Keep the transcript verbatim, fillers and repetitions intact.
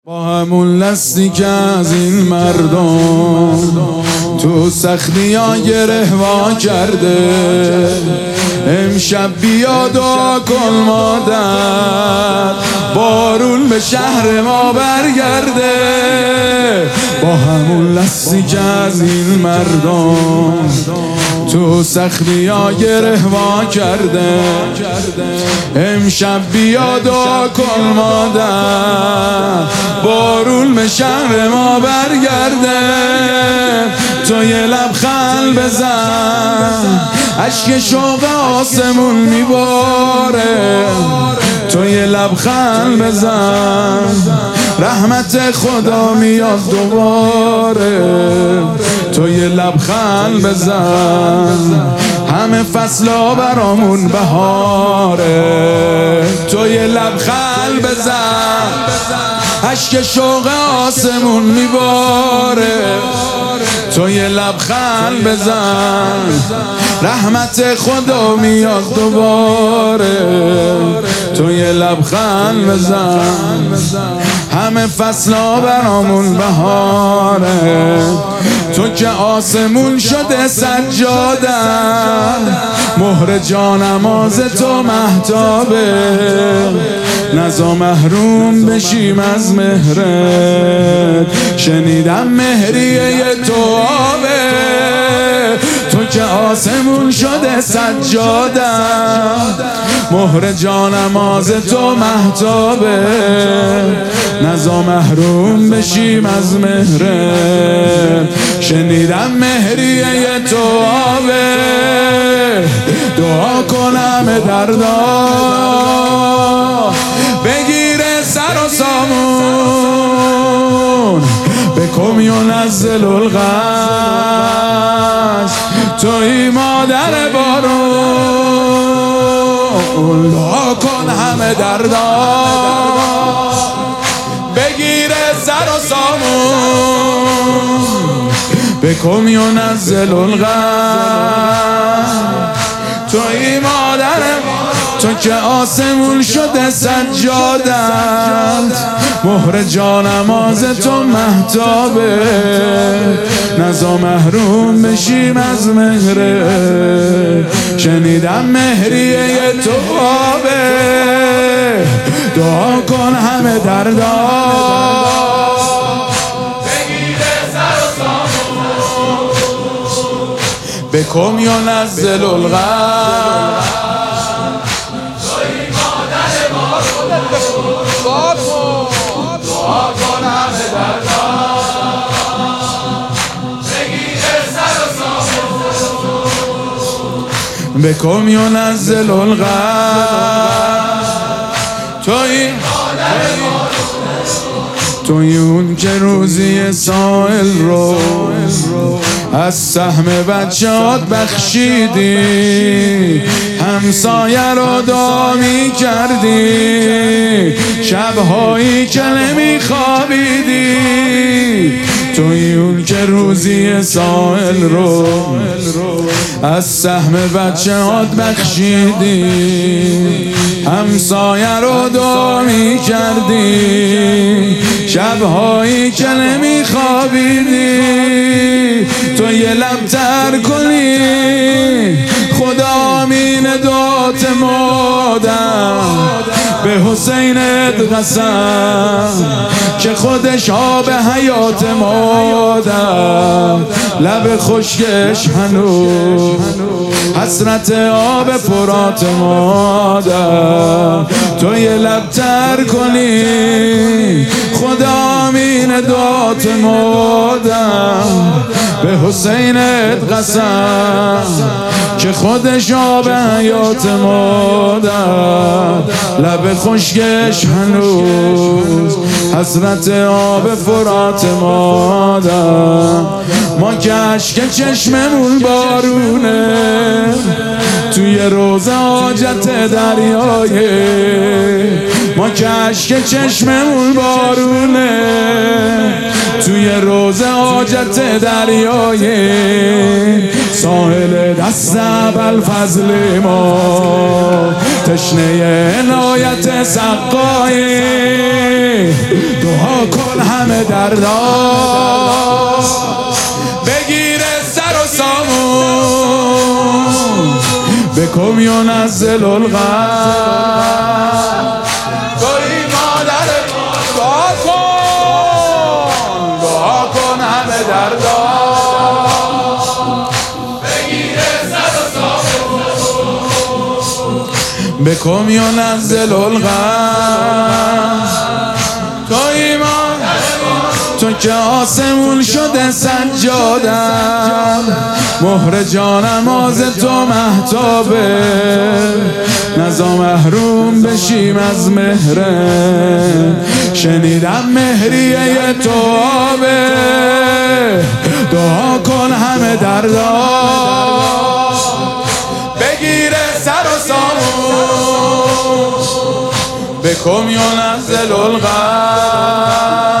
با همون لستی که از این مردم تو سختی ها گره وا کرده، امشب بیا دعا کن مادر بارون به شهر ما برگرده. با همون لستی که از این مردم تو سختی ها گره وا کرده، امشب بیا دعا کن مادر بارون به شهر ما برگرده. تو یه لبخند بزن اشک شوق آسمون میباره، تو یه لبخند بزن رحمت خدا میاد دوباره. تو یه لبخند بزن همه فصلا برامون بهاره. تو یه لبخند بزن اشک شوق آسمون میباره، تو یه لبخند بزن رحمت خدا میاد دوباره. تو یه لبخند بزن همه فصلا برامون بهاره. تو که آسمون شده سجاده، مهر جانماز تو مهتابه، نزا محروم بشیم از مهرت، شنیدم مهریه تو آبه. تو که آسمون شده سجاده، مهر جانماز تو مهتابه، نزا محروم بشیم از مهرت، شنیدم مهریه تو آبه. دعا کنم دردا بگیره سر و سامون، بکن ینزل الغیث توی مادر بارون. دعا کن همه دردا بگیره سر و سامون، بکن ینزل الغیث توی مادر بارون. تو که آسمون شده سجادت، مهر جانماز تو مهتابه، نزا محروم بشیم از مهره، شنیدم مهریه تو آبه. دعا کن همه دردا بگیره سر و سامون، بکن ینزل الغیث بکن ینزل الغیث توی توی اون که روزی سائل رو از سهم بچه‌هات بخشیدی، همسایه رو دعا می کردی، شبهایی که نمی خوابیدی. توی اون که روزی سائل رو از سهم بچه‌هات بخشیدی، همسایه رو دعا می کردی، شبهایی که نمی خوابیدی. تو یه لب تر کنی خدا آمین دعات مادر، به حسینت قسم که خودش آب حیات مادر، لب خشکش هنوز حسرت آب فرات مادر. تو یه لب تر کنی خدا آمین دعات مادر، به حسینت قسم که خودش آب حیات مادر، لب خشکش هنوز حسرت آب فرات مادر. ما که اشک چشممون بارونه توی روزه حاجت دریایه، ما که اشک چشممون بارونه توی روزه حاجت دریایه، ساحل دست ابوالفضل ما تشنه عنایت سقایی، دعا کن همه دردا بگیره سر و سامون، بکن ینزل الغیث توی مادر دعا کن، دعا کن همه دردا بگیره سر و سامون، بکن ینزل الغیث توی مادر، تو که آسمون شده سجادم، مهر جانماز تو مهتابه، نزا محروم بشیم از مهره، شنیدم مهریه تو آبه، دعا کن همه دردا بگیره سر و سامون، بکن ینزل الغیث